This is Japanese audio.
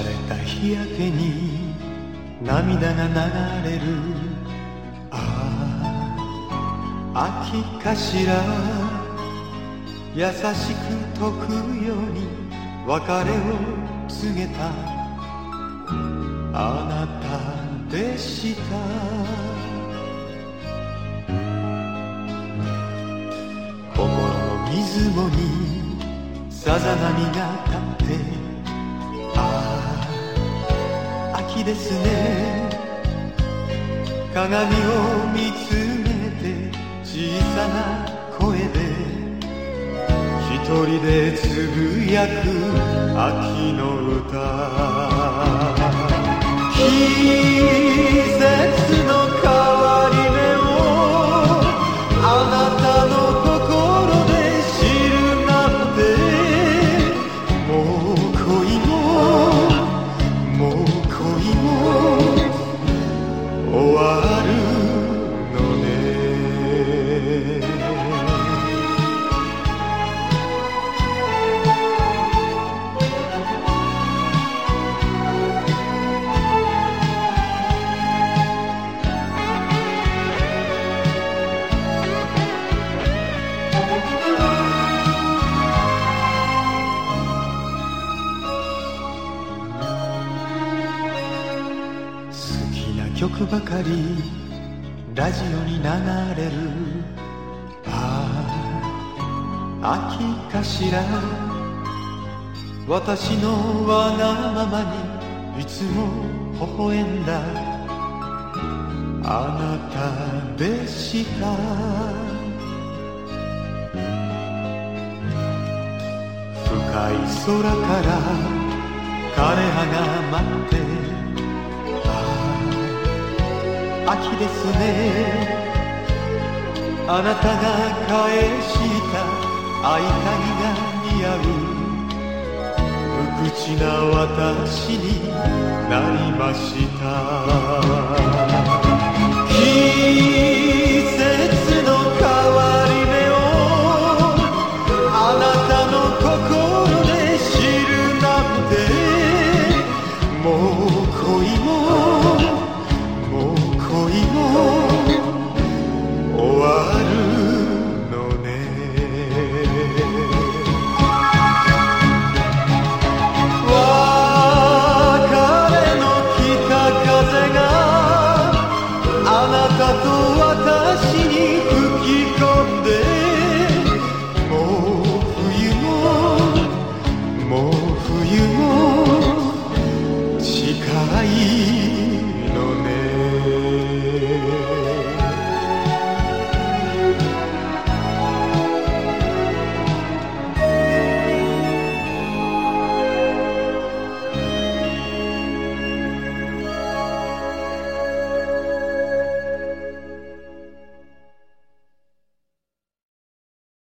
れた日焼けに涙が流れる。ああ、秋かしら。優しく解くように別れを告げた。あなたでした。心の水面にさざ波が立って、ああ、秋ですね。鏡を見つめて小さな声で一人でつぶやく秋の歌。季節の変わり目をあなたの心で知るなんて、もう恋も終わるのね。曲ばかりラジオに流れる。ああ、秋かしら。私のわがままにいつも微笑んだあなたでした。深い空から枯れ葉が舞って、秋ですね。あなたが返した合鍵が似合う無口な私になりました。